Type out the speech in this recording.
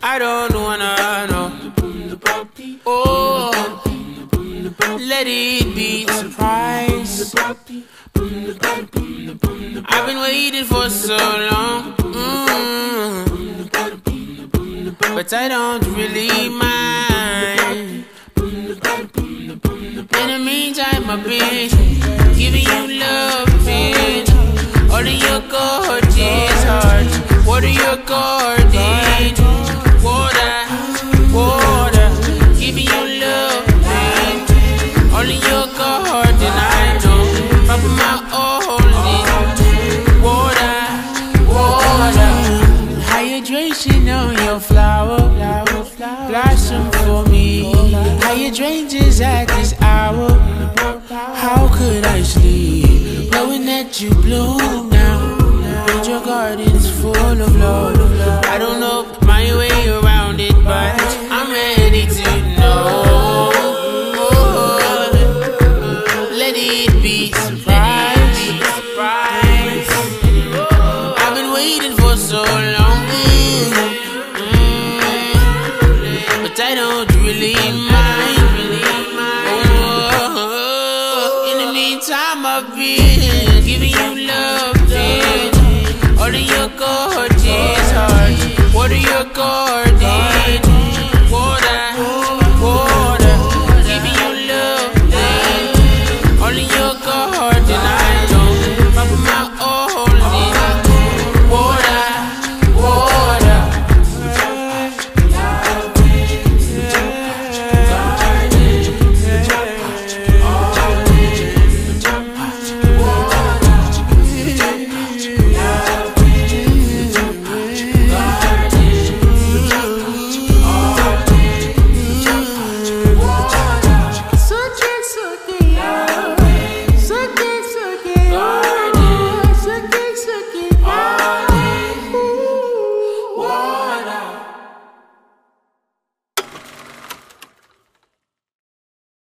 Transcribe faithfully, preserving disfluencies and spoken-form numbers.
I don't wanna know. Oh, let it be a surprise. I've been waiting for so long, mm, but I don't really mind. In the meantime, I've been giving you love, man. All of your gorgeous hearts, what are your guardians? Water, water, giving you love, man. All of your garden, I know, up in my only. Water, water, hydration on your flower, flower, flower, blossom for me. Hydrangeas at this hour. How could I sleep knowing that you bloom now? And your garden's full of love. I don't know my way around it, but I'm ready to know. Let it be surprise. I've been waiting for so long, but I don't really mind. Time I've been giving you love, man. All of your gorgeous hearts, what are your guardians?